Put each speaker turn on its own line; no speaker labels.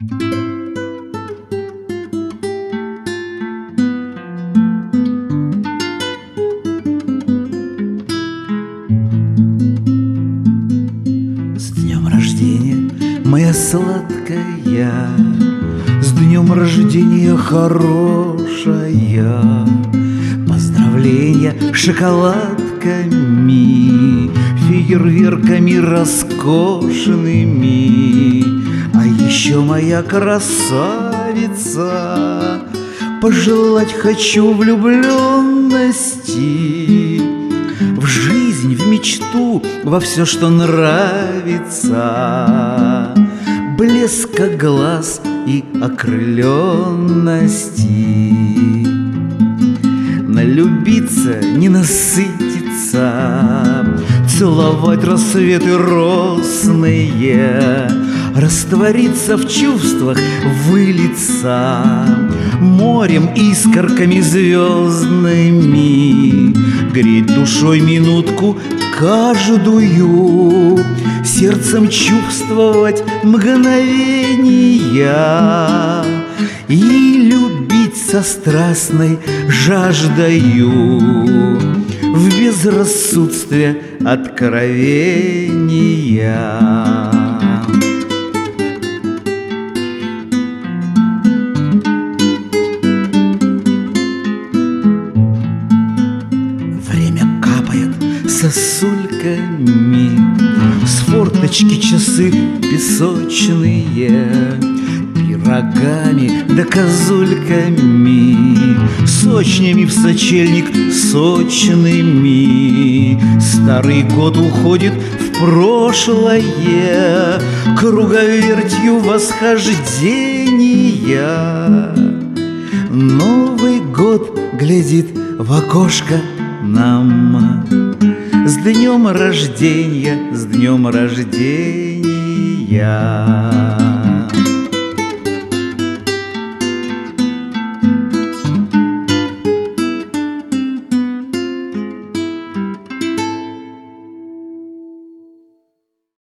С днем рождения, моя сладкая, с днем рождения, хорошая. Поздравления шоколадками, фейерверками роскошными. А еще, моя красавица, пожелать хочу влюбленности в жизнь, в мечту, во все, что нравится, блеска глаз и окрыленности. Налюбиться, не насытиться, целовать рассветы росные, раствориться в чувствах, вылиться морем, искорками звездными, греть душой минутку каждую, сердцем чувствовать мгновения и любить со страстной жаждою в безрассудстве откровения. Сосульками с форточки часы песочные, пирогами да козульками, сочнями в сочельник сочными. Старый год уходит в прошлое круговертью восхождения. Новый год глядит в окошко нам. С днем рождения, с днем рождения.